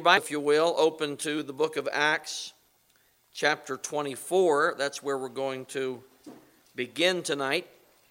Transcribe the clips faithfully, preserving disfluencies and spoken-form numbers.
Bible, if you will, open to the book of Acts, chapter twenty-four. That's where we're going to begin tonight.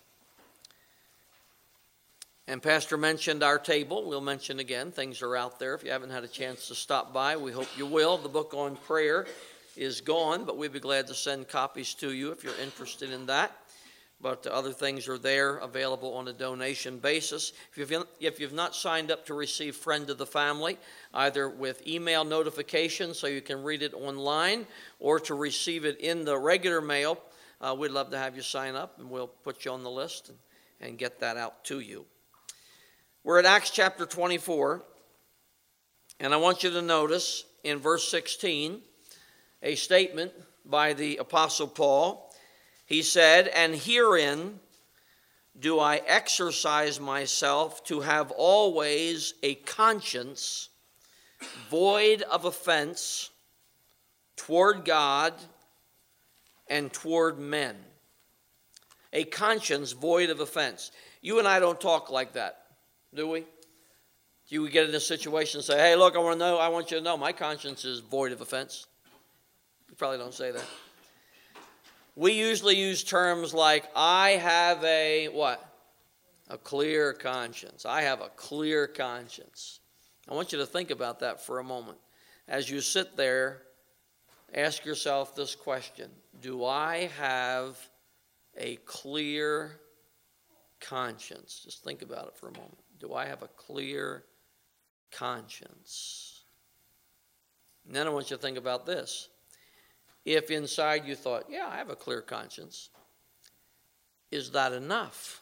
And Pastor mentioned our table. We'll mention again, things are out there. If you haven't had a chance to stop by, we hope you will. The book on prayer is gone, but we'd be glad to send copies to you if you're interested in that. But other things are there, available on a donation basis. If you've, if you've not signed up to receive Friend of the Family, either with email notification so you can read it online, or to receive it in the regular mail, uh, we'd love to have you sign up, and we'll put you on the list and, and get that out to you. We're at Acts chapter twenty-four, and I want you to notice in verse sixteen a statement by the Apostle Paul. He said, "And herein do I exercise myself to have always a conscience void of offense toward God and toward men." A conscience void of offense. You and I don't talk like that, do we? You get in a situation and say, "Hey, look, I want to know, I want you to know my conscience is void of offense." You probably don't say that. We usually use terms like, "I have a," what? A clear conscience. I have a clear conscience. I want you to think about that for a moment. As you sit there, ask yourself this question: do I have a clear conscience? Just think about it for a moment. Do I have a clear conscience? And then I want you to think about this. If inside you thought, "Yeah, I have a clear conscience," is that enough?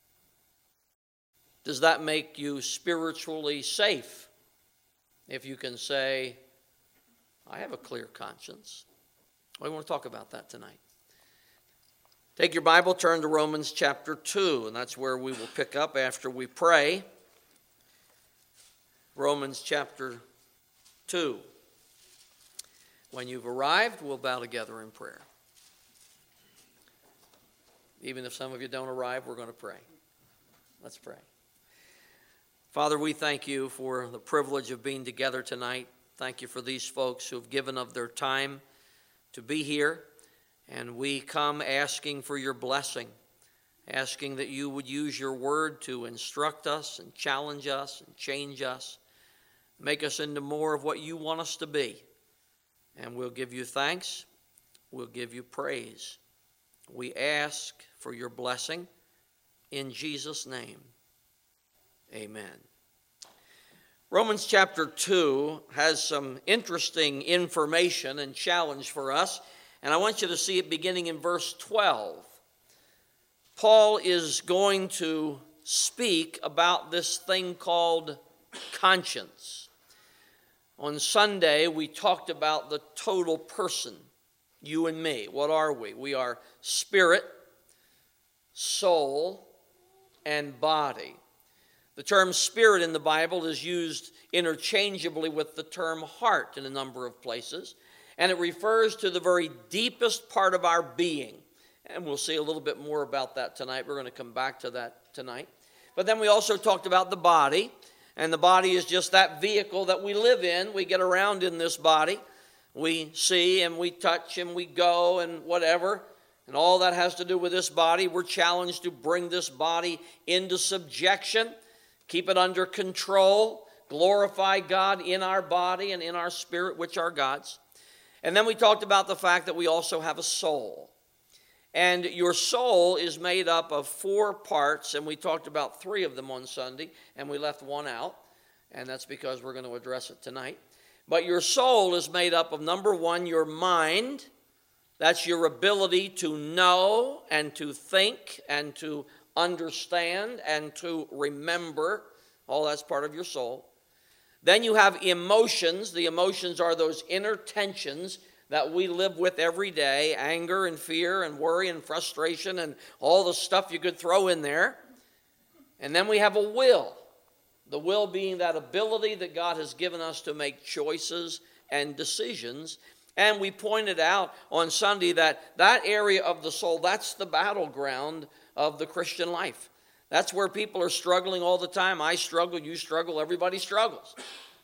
Does that make you spiritually safe if you can say, "I have a clear conscience"? We want to talk about that tonight. Take your Bible, turn to Romans chapter two, and that's where we will pick up after we pray. Romans chapter two. When you've arrived, we'll bow together in prayer. Even if some of you don't arrive, we're going to pray. Let's pray. Father, we thank you for the privilege of being together tonight. Thank you for these folks who have given of their time to be here. And we come asking for your blessing, asking that you would use your word to instruct us and challenge us and change us, make us into more of what you want us to be. And we'll give you thanks. We'll give you praise. We ask for your blessing in Jesus' name. Amen. Romans chapter two has some interesting information and challenge for us. And I want you to see it beginning in verse twelve. Paul is going to speak about this thing called conscience. On Sunday, we talked about the total person, you and me. What are we? We are spirit, soul, and body. The term spirit in the Bible is used interchangeably with the term heart in a number of places, and it refers to the very deepest part of our being. And we'll see a little bit more about that tonight. We're going to come back to that tonight. But then we also talked about the body. And the body is just that vehicle that we live in. We get around in this body. We see and we touch and we go and whatever. And all that has to do with this body. We're challenged to bring this body into subjection, keep it under control, glorify God in our body and in our spirit, which are God's. And then we talked about the fact that we also have a soul. And your soul is made up of four parts, and we talked about three of them on Sunday, and we left one out, and that's because we're going to address it tonight. But your soul is made up of, number one, your mind. That's your ability to know and to think and to understand and to remember. All that's part of your soul. Then you have emotions. The emotions are those inner tensions that we live with every day, anger and fear and worry and frustration and all the stuff you could throw in there. And then we have a will, the will being that ability that God has given us to make choices and decisions. And we pointed out on Sunday that that area of the soul, that's the battleground of the Christian life. That's where people are struggling all the time. I struggle, you struggle, everybody struggles.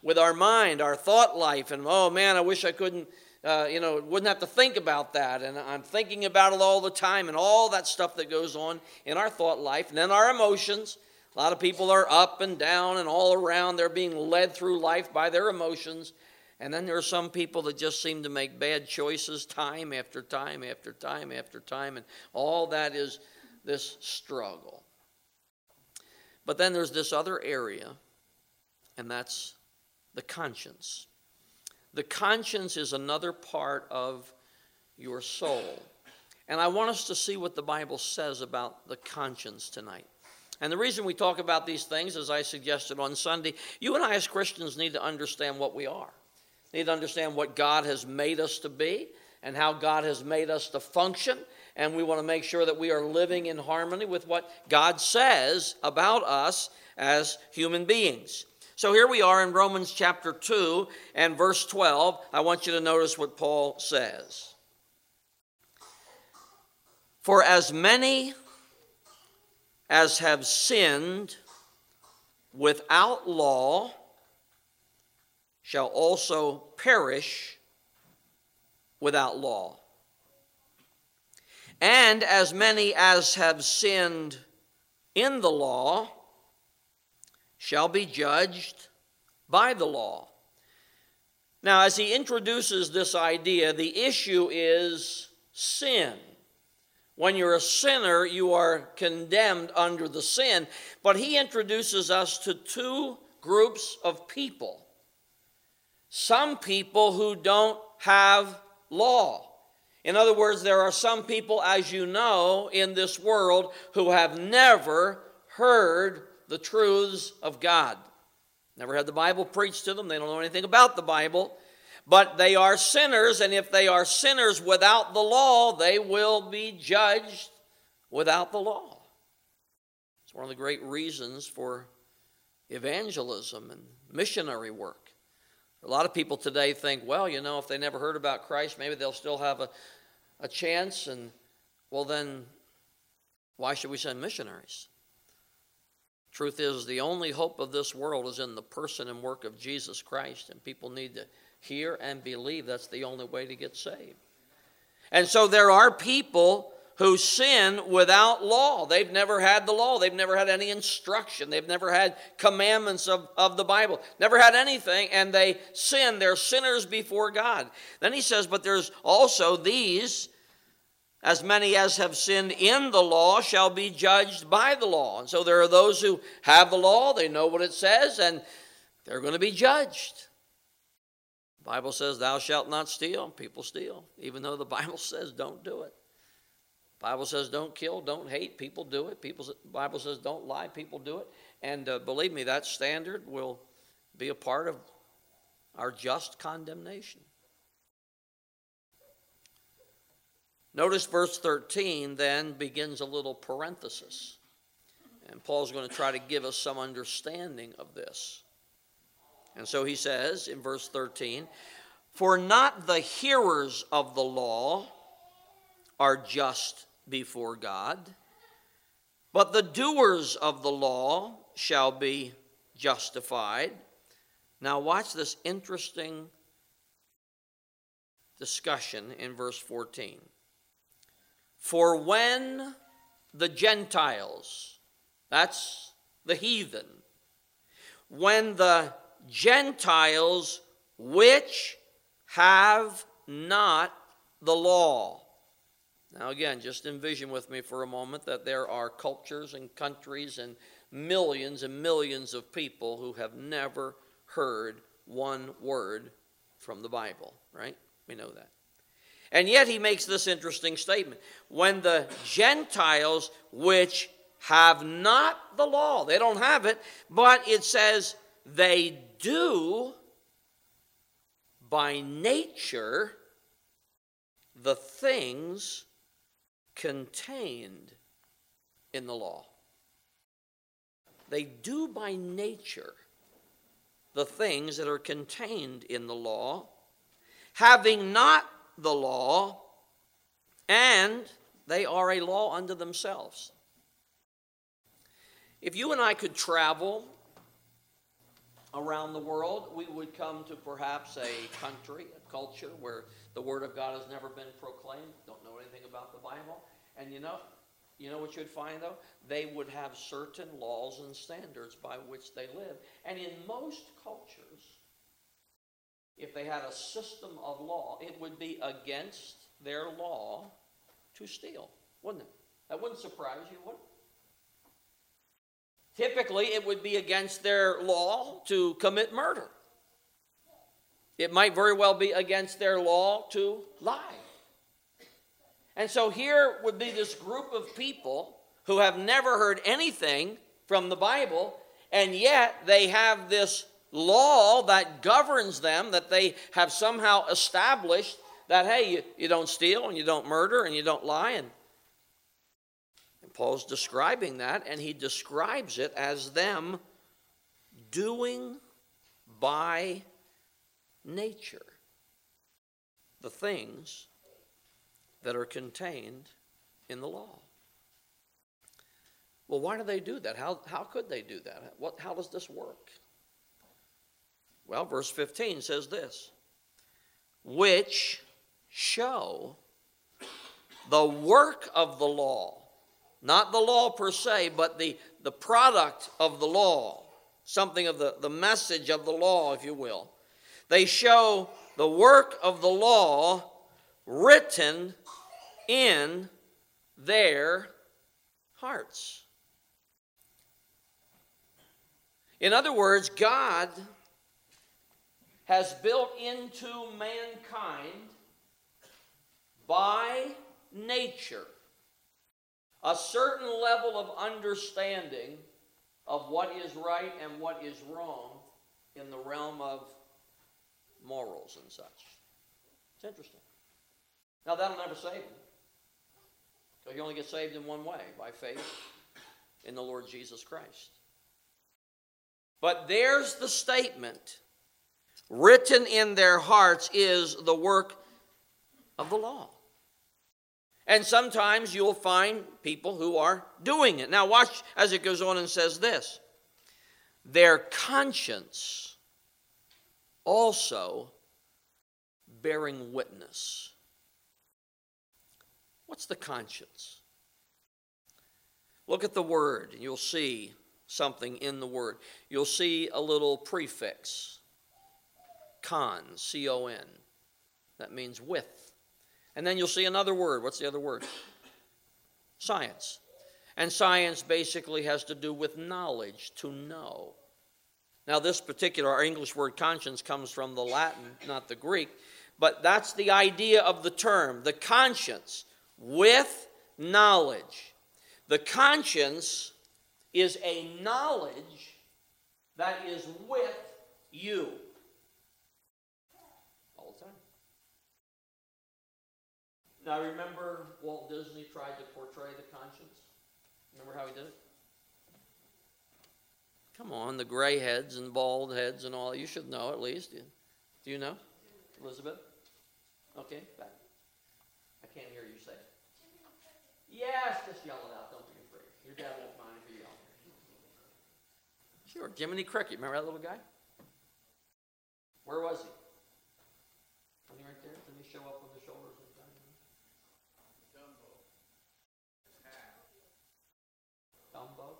with our mind, our thought life, and oh man, I wish I couldn't, uh, you know, wouldn't have to think about that, and I'm thinking about it all the time, and all that stuff that goes on in our thought life, and then our emotions. A lot of people are up and down and all around. They're being led through life by their emotions. And then there are some people that just seem to make bad choices time after time after time after time. And all that is this struggle. But then there's this other area, and that's the conscience. The conscience is another part of your soul. And I want us to see what the Bible says about the conscience tonight. And the reason we talk about these things, as I suggested on Sunday, you and I as Christians need to understand what we are. Need to understand what God has made us to be and how God has made us to function. And we want to make sure that we are living in harmony with what God says about us as human beings. So here we are in Romans chapter two and verse twelve. I want you to notice what Paul says. For as many as have sinned without law shall also perish without law. And as many as have sinned in the law shall be judged by the law. Now, as he introduces this idea, the issue is sin. When you're a sinner, you are condemned under the sin. But he introduces us to two groups of people. Some people who don't have law. In other words, there are some people, as you know, in this world who have never heard the truths of God. Never had the Bible preached to them. They don't know anything about the Bible. But they are sinners, and if they are sinners without the law, they will be judged without the law. It's one of the great reasons for evangelism and missionary work. A lot of people today think, well, you know, if they never heard about Christ, maybe they'll still have a, a chance, and, well, then why should we send missionaries? Truth is, the only hope of this world is in the person and work of Jesus Christ, and people need to hear and believe that's the only way to get saved. And so there are people who sin without law. They've never had the law. They've never had any instruction. They've never had commandments of, of the Bible. Never had anything, and they sin. They're sinners before God. Then he says, but there's also these, as many as have sinned in the law shall be judged by the law. And so there are those who have the law. They know what it says, and they're going to be judged. The Bible says, thou shalt not steal. People steal, even though the Bible says don't do it. The Bible says don't kill, don't hate. People do it. People, the Bible says don't lie. People do it. And uh, believe me, that standard will be a part of our just condemnation. Notice verse thirteen then begins a little parenthesis. And Paul's going to try to give us some understanding of this. And so he says in verse thirteen, for not the hearers of the law are just before God, but the doers of the law shall be justified. Now watch this interesting discussion in verse fourteen. For when the Gentiles, that's the heathen, when the Gentiles which have not the law. Now again, just envision with me for a moment that there are cultures and countries and millions and millions of people who have never heard one word from the Bible, right? We know that. And yet he makes this interesting statement. When the Gentiles which have not the law, they don't have it, but it says they do by nature the things contained in the law. They do by nature the things that are contained in the law, having not the law, and they are a law unto themselves. If you and I could travel around the world, we would come to perhaps a country, a culture where the Word of God has never been proclaimed, don't know anything about the Bible. And you know, you know what you'd find though? They would have certain laws and standards by which they live. And in most cultures, if they had a system of law, it would be against their law to steal, wouldn't it? That wouldn't surprise you, would it? Typically, it would be against their law to commit murder. It might very well be against their law to lie. And so here would be this group of people who have never heard anything from the Bible, and yet they have this law that governs them, that they have somehow established that, hey, you, you don't steal and you don't murder and you don't lie. And, and Paul's describing that, and he describes it as them doing by nature the things that are contained in the law. Well, why do they do that? How, how could they do that? What, how does this work? Well, verse fifteen says this, which show the work of the law, not the law per se, but the, the product of the law, something of the, the message of the law, if you will. They show the work of the law written in their hearts. In other words, God has built into mankind by nature a certain level of understanding of what is right and what is wrong in the realm of morals and such. It's interesting. Now, that'll never save you. So you only get saved in one way, by faith in the Lord Jesus Christ. But there's the statement. Written in their hearts is the work of the law. And sometimes you'll find people who are doing it. Now watch as it goes on and says this. Their conscience also bearing witness. What's the conscience? Look at the word and you'll see something in the word. You'll see a little prefix. Con, C O N. That means with. And then you'll see another word. What's the other word? Science. And science basically has to do with knowledge, to know. Now this particular, our English word conscience comes from the Latin, not the Greek. But that's the idea of the term, the conscience, with knowledge. The conscience is a knowledge that is with you. Now, remember Walt Disney tried to portray the conscience? Remember how he did it? Come on, the gray heads and bald heads and all. You should know at least. Do you know, Elizabeth? Okay, back. I can't hear you say it. Yes, just yell it out. Don't be afraid. Your dad won't mind if you yell. Sure, Jiminy Cricket. Remember that little guy? Where was he? Was he right there? Didn't he show up on the shoulders? Dumbo?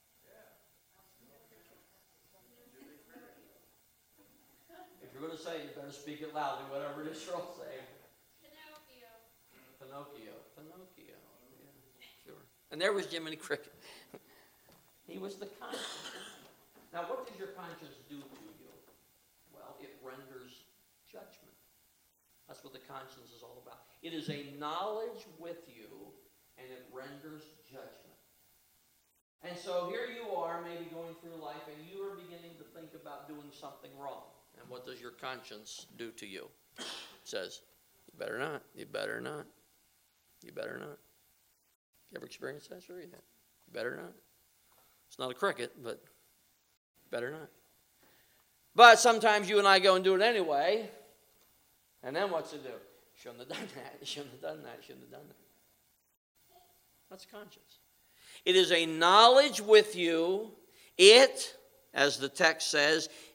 If you're going to say it, you better speak it loudly, whatever it is you're all saying. Pinocchio. Pinocchio. Pinocchio. Yeah, sure. And there was Jiminy Cricket. He was the conscience. Now, what does your conscience do to you? Well, it renders judgment. That's what the conscience is all about. It is a knowledge with you, and it renders judgment. And so here you are, maybe going through life, and you are beginning to think about doing something wrong. And what does your conscience do to you? It says, you better not, you better not, you better not. You ever experienced that? Sure you have. You better not. It's not a cricket, but better not. But sometimes you and I go and do it anyway, and then what's it do? You shouldn't have done that, you shouldn't have done that, you shouldn't have done that. That's conscience. It is a knowledge with you. It, as the text says,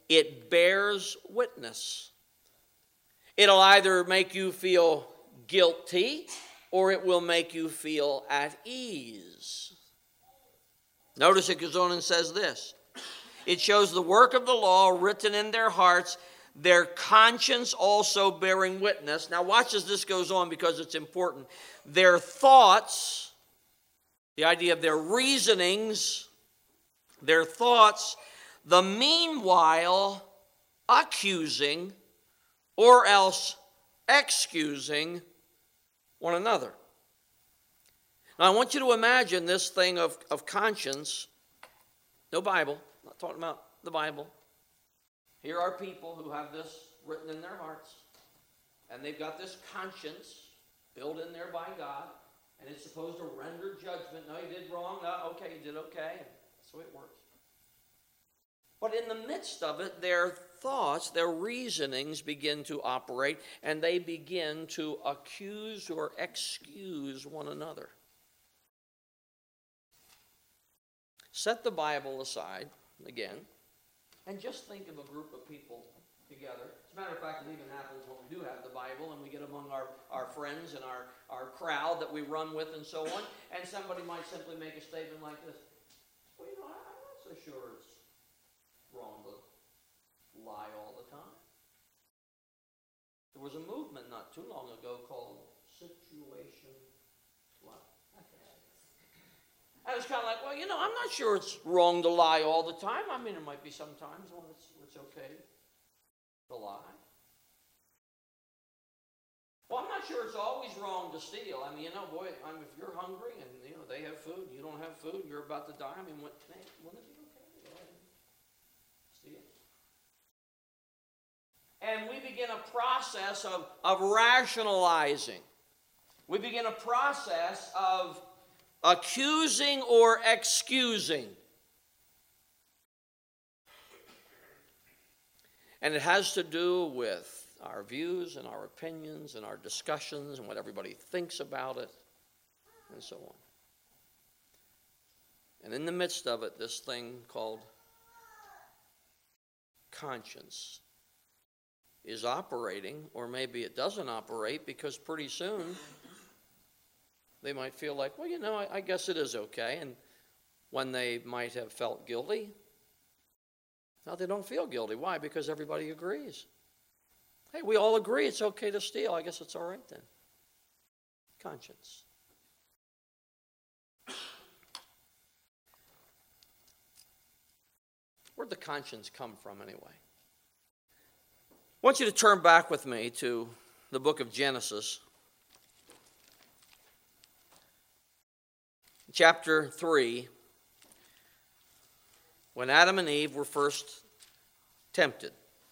it bears witness. It'll either make you feel guilty or it will make you feel at ease. Notice it goes on and says this. It shows the work of the law written in their hearts, their conscience also bearing witness. Now watch as this goes on because it's important. Their thoughts, the idea of their reasonings, their thoughts, the meanwhile accusing or else excusing one another. Now I want you to imagine this thing of, of conscience. No Bible, I'm not talking about the Bible. Here are people who have this written in their hearts, and they've got this conscience built in there by God, and it's supposed to render judgment. No, you did wrong. No, okay, you did okay. That's the way it works. But in the midst of it, their thoughts, their reasonings begin to operate, and they begin to accuse or excuse one another. Set the Bible aside, again, and just think of a group of people together. As a matter of fact, it even happens when we do have the Bible and we get among our, our friends and our, our crowd that we run with and so on, and somebody might simply make a statement like this. Well, you know, I'm not so sure it's wrong to lie all the time. There was a movement not too long ago called Situation What? I was kind of like, well, you know, I'm not sure it's wrong to lie all the time. I mean, it might be sometimes when it's, it's okay to lie. Well, I'm not sure it's always wrong to steal. I mean, you know, boy, I mean, if you're hungry and, you know, they have food, you don't have food, and you're about to die, I mean, what, wouldn't it be okay to go ahead and steal? And we begin a process of, of rationalizing. We begin a process of accusing or excusing. And it has to do with our views and our opinions and our discussions and what everybody thinks about it and so on. And in the midst of it, this thing called conscience is operating, or maybe it doesn't operate, because pretty soon they might feel like, well, you know, I, I guess it is okay. And when they might have felt guilty, now they don't feel guilty. Why? Because everybody agrees. Hey, we all agree it's okay to steal. I guess it's all right then. Conscience. Where'd the conscience come from anyway? I want you to turn back with me to the book of Genesis. Chapter three, when Adam and Eve were first tempted.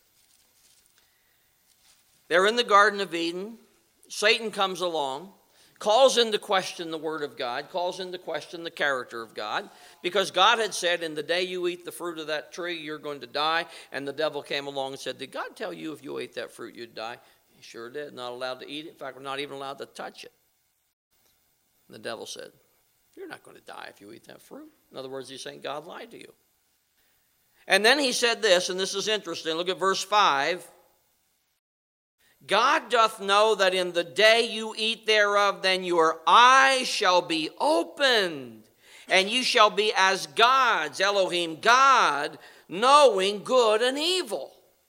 They're in the Garden of Eden. Satan comes along, calls into question the Word of God, calls into question the character of God, because God had said, in the day you eat the fruit of that tree, you're going to die. And the devil came along and said, did God tell you if you ate that fruit, you'd die? He sure did. Not allowed to eat it. In fact, we're not even allowed to touch it. And the devil said, you're not going to die if you eat that fruit. In other words, he's saying God lied to you. And then he said this, and this is interesting. Look at verse five. God doth know that in the day you eat thereof, then your eyes shall be opened, and you shall be as gods, Elohim, God, knowing good and evil.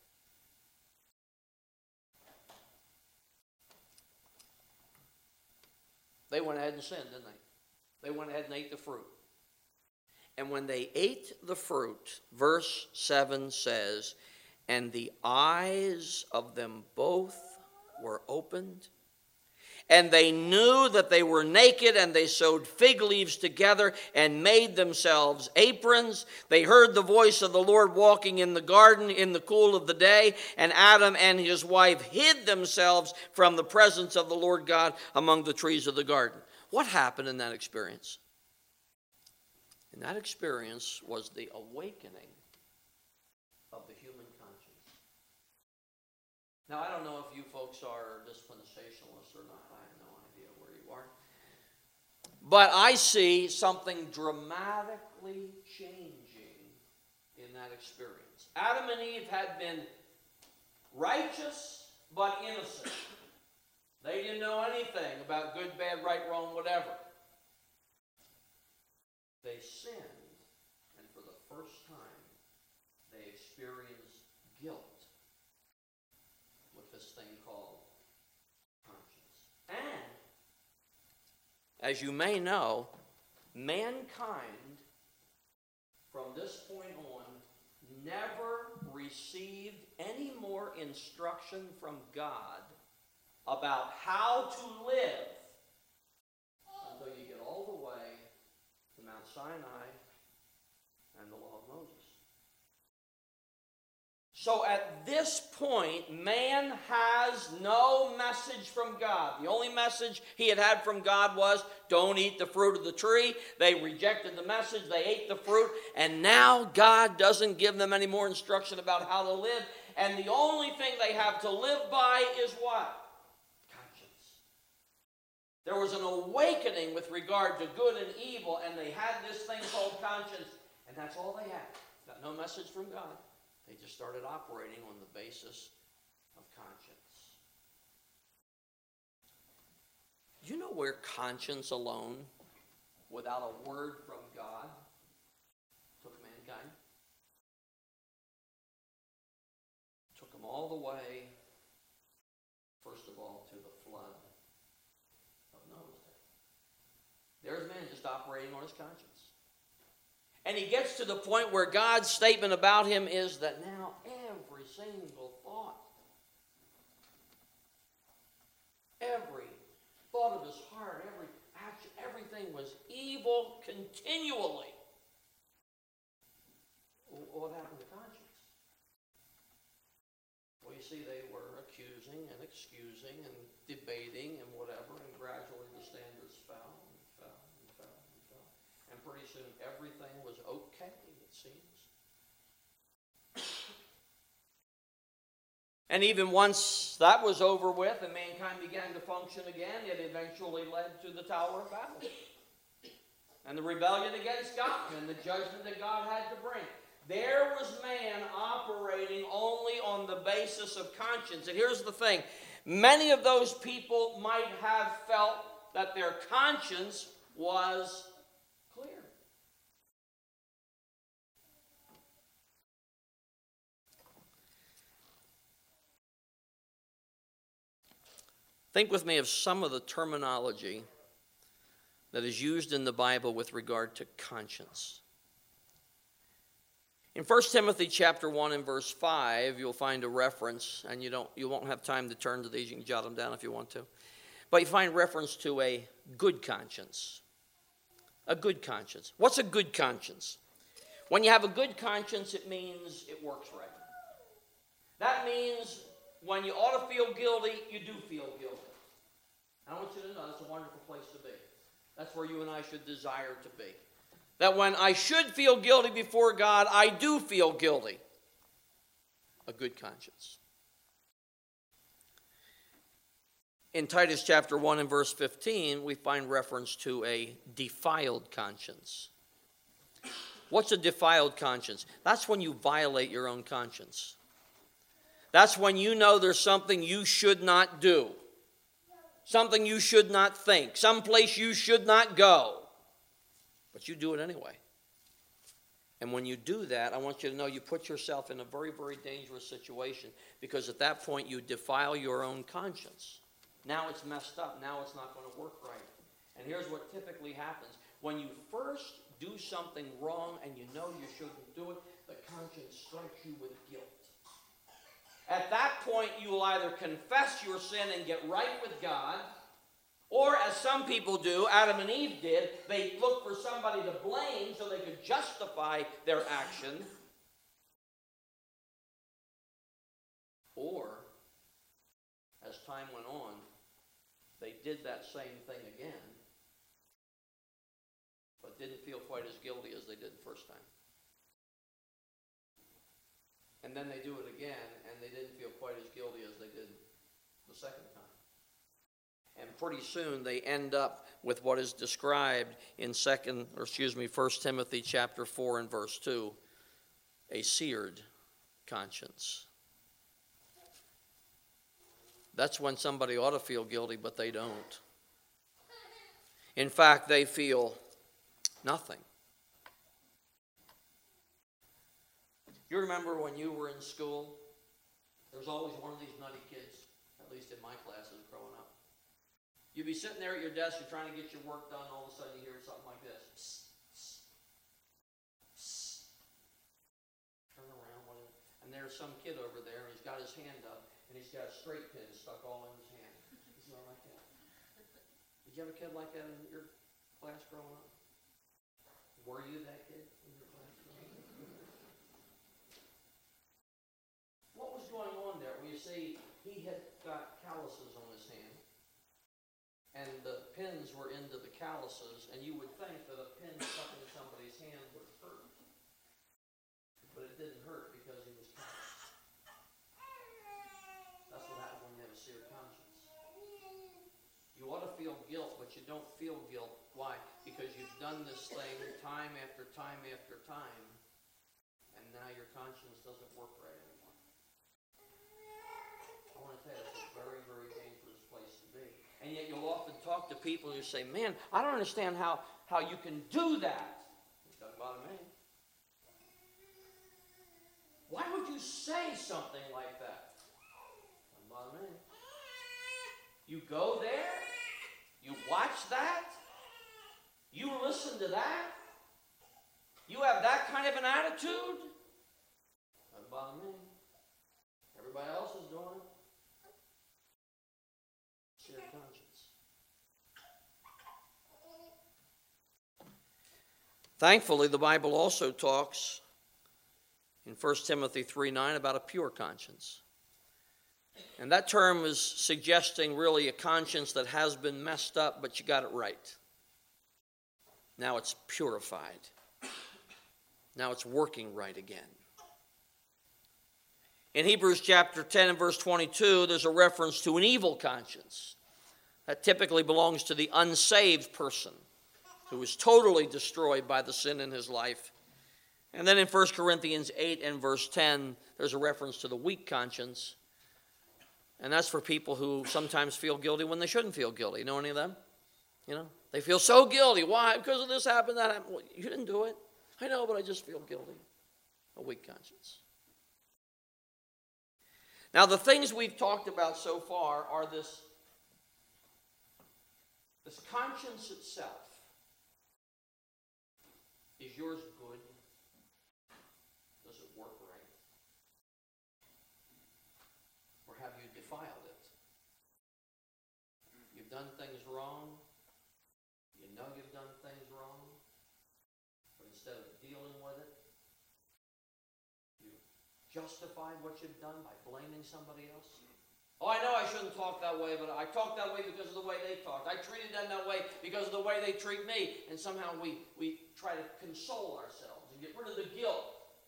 They went ahead and sinned, didn't they? They went ahead and ate the fruit. And when they ate the fruit, verse seven says, and the eyes of them both were opened, and they knew that they were naked, and they sewed fig leaves together and made themselves aprons. They heard the voice of the Lord walking in the garden in the cool of the day, and Adam and his wife hid themselves from the presence of the Lord God among the trees of the garden. What happened in that experience? And that experience was the awakening of the human conscience. Now, I don't know if you folks are dispensationalists or not. I have no idea where you are. But I see something dramatically changing in that experience. Adam and Eve had been righteous but innocent. They didn't know anything about good, bad, right, wrong, whatever. They sinned, and for the first time, they experienced guilt with this thing called conscience. And, as you may know, mankind, from this point on, never received any more instruction from God about how to live until you get all the way to Mount Sinai and the law of Moses. So at this point, man has no message from God. The only message he had had from God was, don't eat the fruit of the tree. They rejected the message. They ate the fruit. And now God doesn't give them any more instruction about how to live. And the only thing they have to live by is what? Conscience. There was an awakening with regard to good and evil, and they had this thing called conscience. And that's all they had. Got no message from God. They just started operating on the basis of conscience. Do you know where conscience alone, without a word from God, took mankind? Took them all the way, first of all, to the flood of Noah's day. There's man just operating on his conscience. And he gets to the point where God's statement about him is that now every single thought, every thought of his heart, every action, everything was evil continually. What happened to conscience? Well, you see, they were accusing and excusing and debating and whatever, and gradually the standards fell and fell and fell and fell. And pretty soon everything was okay, it seems. And even once that was over with and mankind began to function again, it eventually led to the Tower of Babel. And the rebellion against God and the judgment that God had to bring. There was man operating only on the basis of conscience. And here's the thing. Many of those people might have felt that their conscience was clear. Think with me of some of the terminology that is used in the Bible with regard to conscience. In First Timothy chapter one and verse five, you'll find a reference, and you don't you won't have time to turn to these, you can jot them down if you want to. But you find reference to a good conscience. A good conscience. What's a good conscience? When you have a good conscience, it means it works right. That means when you ought to feel guilty, you do feel guilty. I want you to know that's a wonderful place to be. That's where you and I should desire to be. That when I should feel guilty before God, I do feel guilty. A good conscience. In Titus chapter one and verse fifteen, we find reference to a defiled conscience. What's a defiled conscience? That's when you violate your own conscience. That's when you know there's something you should not do. Something you should not think. Someplace you should not go. But you do it anyway. And when you do that, I want you to know you put yourself in a very, very dangerous situation, because at that point you defile your own conscience. Now it's messed up. Now it's not going to work right. And here's what typically happens. When you first do something wrong and you know you shouldn't do it, the conscience strikes you with guilt. At that point, you will either confess your sin and get right with God, or as some people do, Adam and Eve did, they looked for somebody to blame so they could justify their action. Or, as time went on, they did that same thing again, but didn't feel quite as guilty as they did the first time. And then they do it again, and they didn't feel quite as guilty as they did the second time. And pretty soon they end up with what is described in second, or excuse me, First Timothy chapter four and verse two, a seared conscience. That's when somebody ought to feel guilty, but they don't. In fact, they feel nothing. You remember when you were in school, there was always one of these nutty kids, at least in my classes growing up. You'd be sitting there at your desk, you're trying to get your work done, all of a sudden you hear something like this. Psst, psst, psst. Turn around, and there's some kid over there, and he's got his hand up, and he's got a straight pin stuck all in his hand. He's going like that. Did you have a kid like that in your class growing up? Were you that kid in your class growing up? What was going on there? Well, you see, he had got calluses on his hand, and the pins were into the calluses, and you would think that a pin stuck in somebody's hand would hurt. But it didn't hurt because he was calloused. That's what happens when you have a seared conscience. You ought to feel guilt, but you don't feel guilt. Why? Because you've done this thing time after time after time, and now your conscience doesn't work right anymore. I want to tell you, it's a very, very dangerous place to be. And yet you'll often talk to people who say, man, I don't understand how, how you can do that. It doesn't bother me. Why would you say something like that? Doesn't bother me. You go there, you watch that, you listen to that, you have that kind of an attitude. Doesn't bother me. Everybody else is doing it. Shared conscience. Thankfully, the Bible also talks in First Timothy three nine about a pure conscience. And that term is suggesting really a conscience that has been messed up, but you got it right. Now it's purified. Now it's working right again. In Hebrews chapter ten and verse twenty-two, there's a reference to an evil conscience. That typically belongs to the unsaved person who is totally destroyed by the sin in his life. And then in First Corinthians eight and verse ten, there's a reference to the weak conscience. And that's for people who sometimes feel guilty when they shouldn't feel guilty. You know any of them? You know, they feel so guilty. Why? Because of this happened, that happened. Well, you didn't do it. I know, but I just feel guilty. A weak conscience. Now, the things we've talked about so far are this, this conscience itself. Is yours good? Does it work right? Or have you defiled it? You've done things wrong. You know you've done things wrong. But instead of dealing with it, you justify what you've done by blaming somebody else. Oh, I know I shouldn't talk that way, but I talk that way because of the way they talked. I treated them that way because of the way they treat me. And somehow we, we try to console ourselves and get rid of the guilt.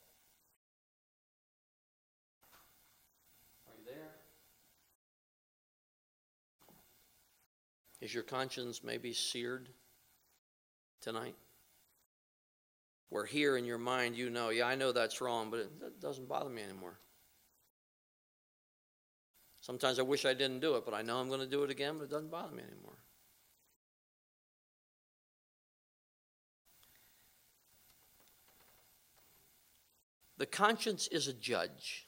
Are you there? Is your conscience maybe seared tonight? Where here in your mind you know, yeah, I know that's wrong, but it, that doesn't bother me anymore. Sometimes I wish I didn't do it, but I know I'm going to do it again, but it doesn't bother me anymore. The conscience is a judge.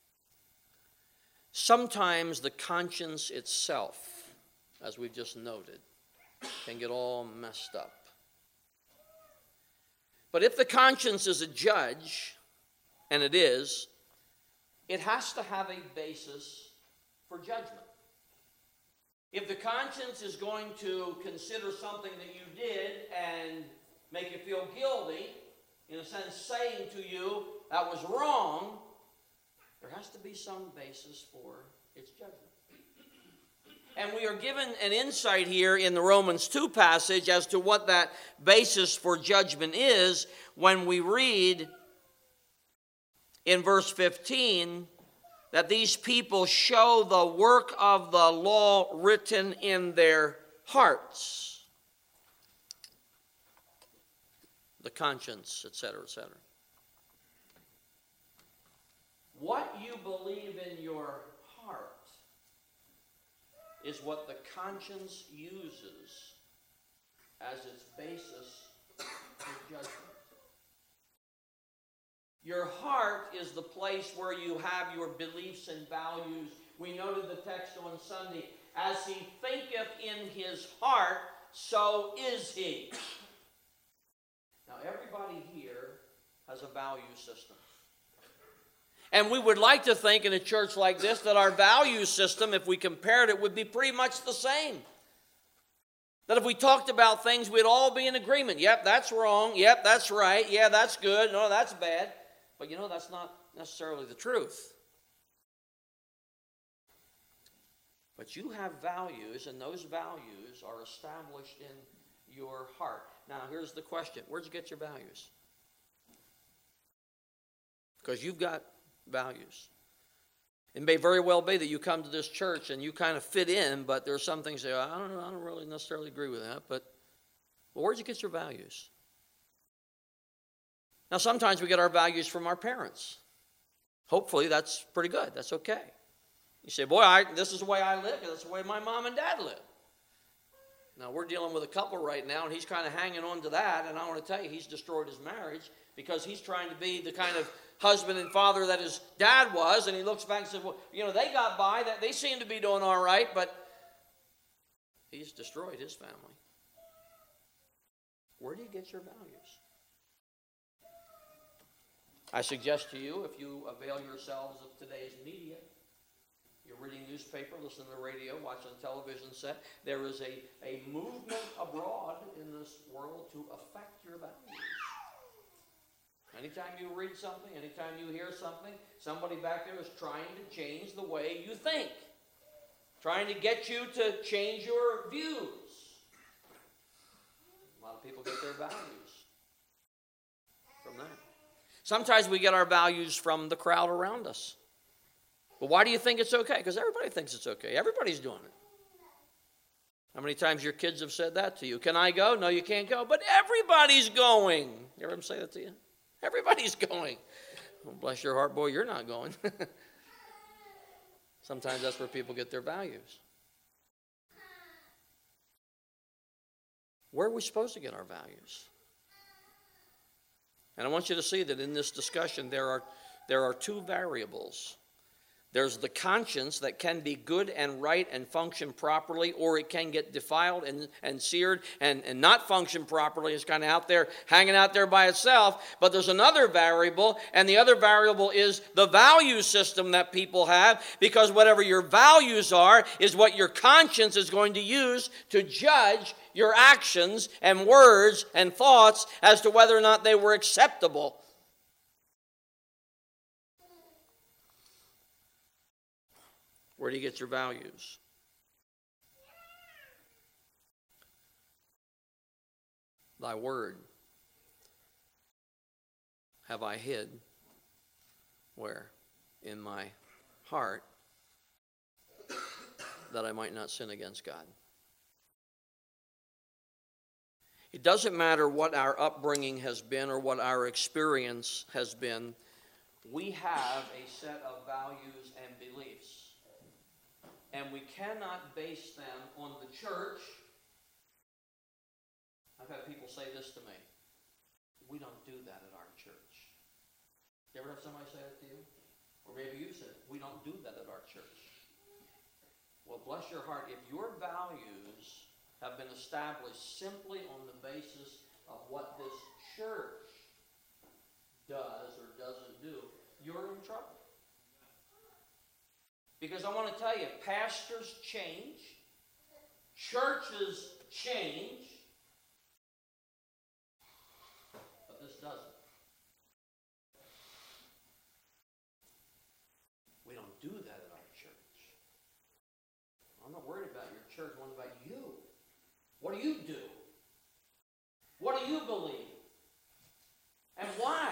Sometimes the conscience itself, as we've just noted, can get all messed up. But if the conscience is a judge, and it is, it has to have a basis for judgment. If the conscience is going to consider something that you did and make you feel guilty, in a sense saying to you that was wrong, there has to be some basis for its judgment. And we are given an insight here in the Romans two passage as to what that basis for judgment is when we read in verse fifteen that these people show the work of the law written in their hearts. The conscience, et cetera, et cetera. What you believe in your heart is what the conscience uses as its basis for judgment. Your heart is the place where you have your beliefs and values. We noted the text on Sunday. As he thinketh in his heart, so is he. Now, everybody here has a value system. And we would like to think in a church like this that our value system, if we compared it, would be pretty much the same. That if we talked about things, we'd all be in agreement. Yep, that's wrong. Yep, that's right. Yeah, that's good. No, that's bad. But you know, that's not necessarily the truth. But you have values, and those values are established in your heart. Now, here's the question. Where'd you get your values? Because you've got values. It may very well be that you come to this church and you kind of fit in, but there are some things that I don't know, I don't really necessarily agree with that. But well, where'd you get your values? Now, sometimes we get our values from our parents. Hopefully, that's pretty good. That's okay. You say, boy, I, this is the way I live, and that's the way my mom and dad live. Now, we're dealing with a couple right now, and he's kind of hanging on to that, and I want to tell you, he's destroyed his marriage because he's trying to be the kind of husband and father that his dad was, and he looks back and says, well, you know, they got by, that they seem to be doing all right, but he's destroyed his family. Where do you get your values? I suggest to you, if you avail yourselves of today's media, you're reading newspaper, listening to the radio, watching a television set, there is a, a movement abroad in this world to affect your values. Anytime you read something, anytime you hear something, somebody back there is trying to change the way you think, trying to get you to change your views. A lot of people get their values from that. Sometimes we get our values from the crowd around us. Well, why do you think it's okay? Because everybody thinks it's okay. Everybody's doing it. How many times your kids have said that to you? Can I go? No, you can't go. But everybody's going. You ever say that to you? Everybody's going. Well, bless your heart, boy, you're not going. Sometimes that's where people get their values. Where are we supposed to get our values? And I want you to see that in this discussion there are, there are two variables. There's the conscience that can be good and right and function properly, or it can get defiled and, and seared and, and not function properly. It's kind of out there, hanging out there by itself. But there's another variable, and the other variable is the value system that people have, because whatever your values are is what your conscience is going to use to judge your actions and words and thoughts as to whether or not they were acceptable. Where do you get your values? Thy word have I hid. Where? In my heart, that I might not sin against God. It doesn't matter what our upbringing has been or what our experience has been. We have a set of values and beliefs. And we cannot base them on the church. I've had people say this to me. We don't do that at our church. You ever have somebody say that to you? Or maybe you said, we don't do that at our church. Well, bless your heart. If your values have been established simply on the basis of what this church does or doesn't do, you're in trouble. Because I want to tell you, pastors change, churches change, but this doesn't. We don't do that at our church. I'm not worried about your church, I'm worried about you. What do you do? What do you believe? And why?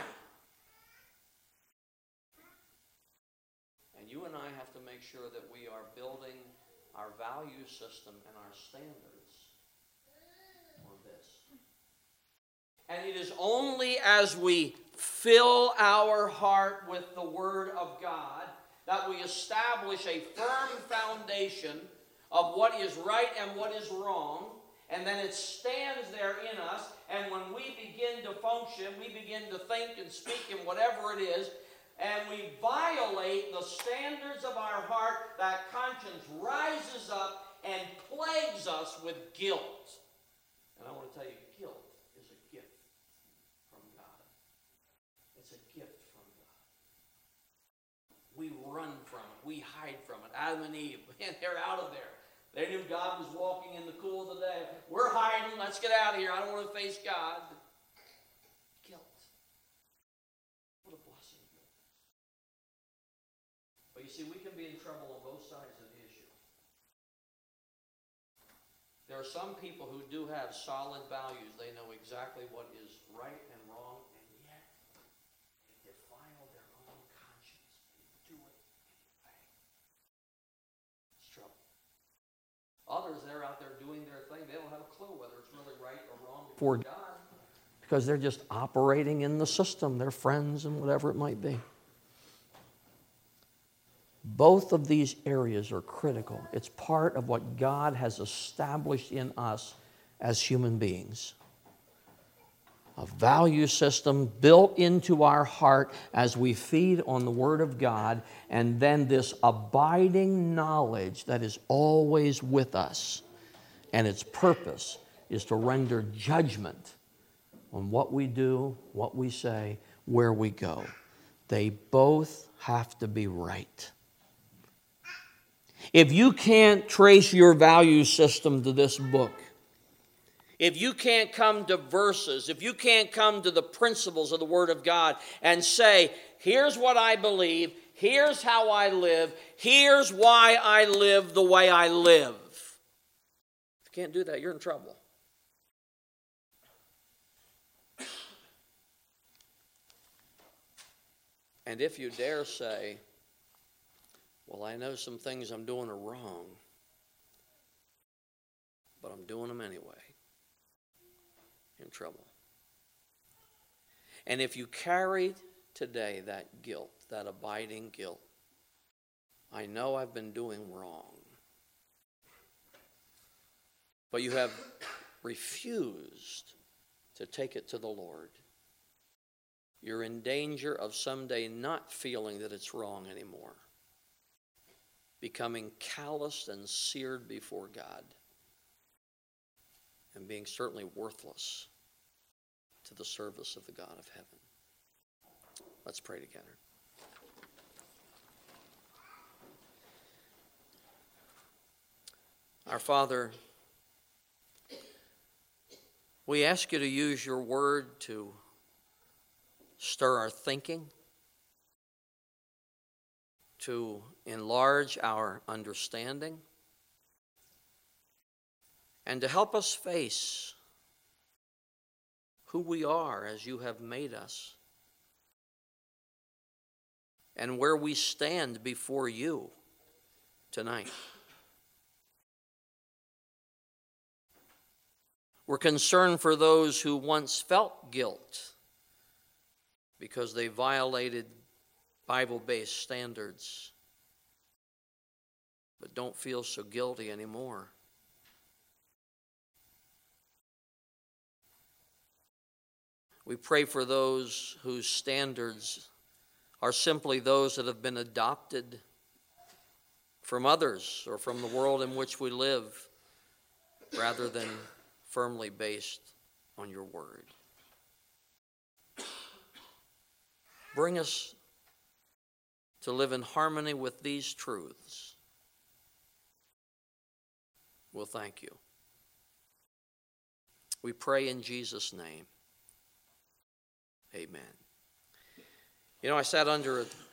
And you and I have to make sure that we are building our value system and our standards on this. And it is only as we fill our heart with the Word of God, that we establish a firm foundation of what is right and what is wrong, and then it stands there in us, and when we begin to function, we begin to think and speak in whatever it is, and we violate the standards of our heart, that conscience rises up and plagues us with guilt. And I want to tell you, guilt is a gift from God. It's a gift from God. We run from it. We hide from it. Adam and Eve, man, they're out of there. They knew God was walking in the cool of the day. We're hiding. Let's get out of here. I don't want to face God. Guilt. What a blessing. But you see, we can be in trouble on both sides of the issue. There are some people who do have solid values. They know exactly what is right and wrong, and yet they defile their own conscience. They do it anyway. It's trouble. Others, they're out there doing their thing. They don't have a clue whether it's really right or wrong before God, because they're just operating in the system. They're friends and whatever it might be. Both of these areas are critical. It's part of what God has established in us as human beings. A value system built into our heart as we feed on the Word of God, and then this abiding knowledge that is always with us. And its purpose is to render judgment on what we do, what we say, where we go. They both have to be right. If you can't trace your value system to this book, if you can't come to verses, if you can't come to the principles of the Word of God and say, here's what I believe, here's how I live, here's why I live the way I live. If you can't do that, you're in trouble. And if you dare say, well, I know some things I'm doing are wrong, but I'm doing them anyway, you're in trouble. And if you carry today that guilt, that abiding guilt, I know I've been doing wrong, but you have refused to take it to the Lord, you're in danger of someday not feeling that it's wrong anymore, becoming calloused and seared before God, and being certainly worthless to the service of the God of heaven. Let's pray together. Our Father, we ask you to use your word to stir our thinking, to enlarge our understanding, and to help us face who we are as you have made us, and where we stand before you tonight. We're concerned for those who once felt guilt because they violated Bible-based standards, but don't feel so guilty anymore. We pray for those whose standards are simply those that have been adopted from others or from the world in which we live, rather than firmly based on your word. Bring us to live in harmony with these truths. We'll thank you. We pray in Jesus' name. Amen. You know, I sat under a